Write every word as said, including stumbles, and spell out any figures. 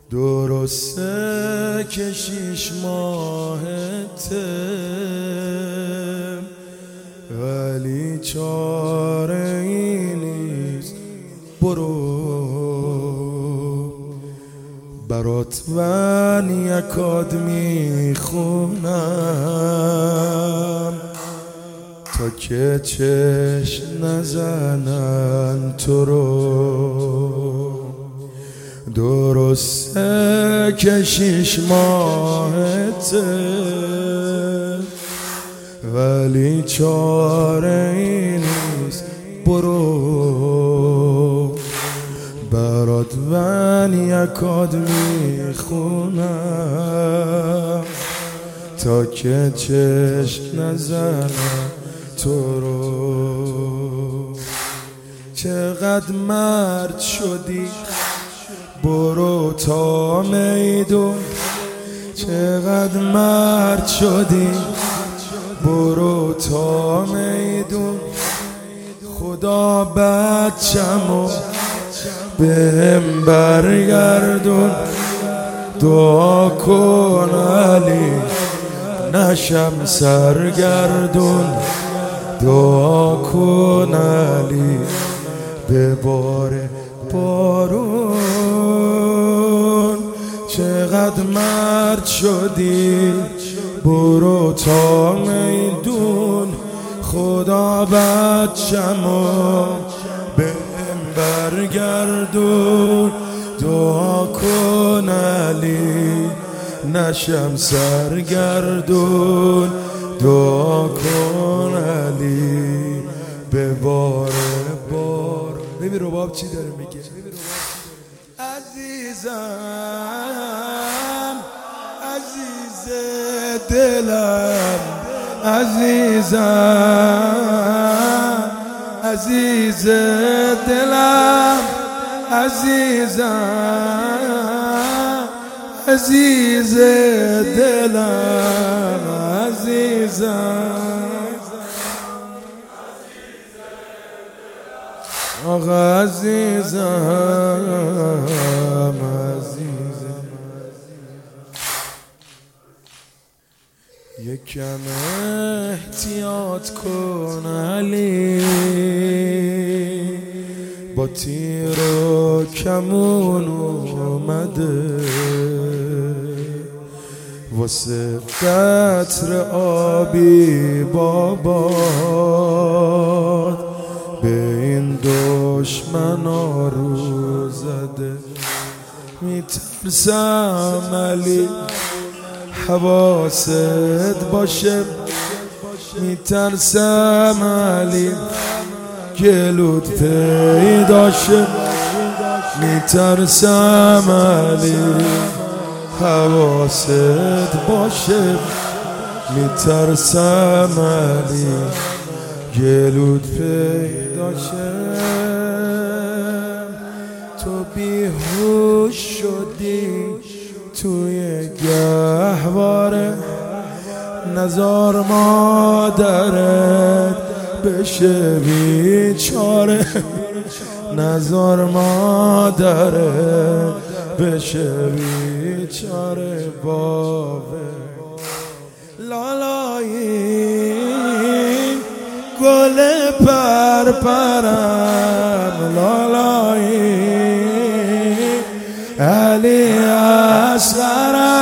درسته که شیش ماهته ولی چاره ای نیست. برو برات من یکاد میخونم تا که چشم نزنن تو رو. درسته که شیش ماهته ولی چاره ای نیست. برو برات من یکاد میخونم تا که چشم نزنم تو رو. چقدر مرد شدی برو تا میدون، چقدر مرد شدی برو تا میدون. خدا بچمو بهم برگردون، دعا کن علی نشم سرگردون. دعا کن علی بباره بارون. چقدر مرد شدی برو تا میدون. خدا بچمو بهم برگردون، دعا کن علی نشم سرگردون. دعا کن علی بباره بار. ببین رباب چی داره میگه. عزیزم عزیز دلم، عزیزم عزیز دلم، عزیزم عزیز دلم، عزیزم آقا عزیزم عزیزم. یکم احتیاط کن علی، با تیر و کمون اومده واسه قطر آبی بابات به این دشمنا رو زده. میترسم علی حواست باشه، میترسم علی گلوت پیدا شه، میترسم علی حواست باشه، میترسم علی گلوت پیدا شه. تو بیهوش شدی توی گهواره، نزار مادرت بشه بیچاره، نزار مادرت بشه بیچاره. بابه لالایی گل پرپرم، لالایی علی اصغرم،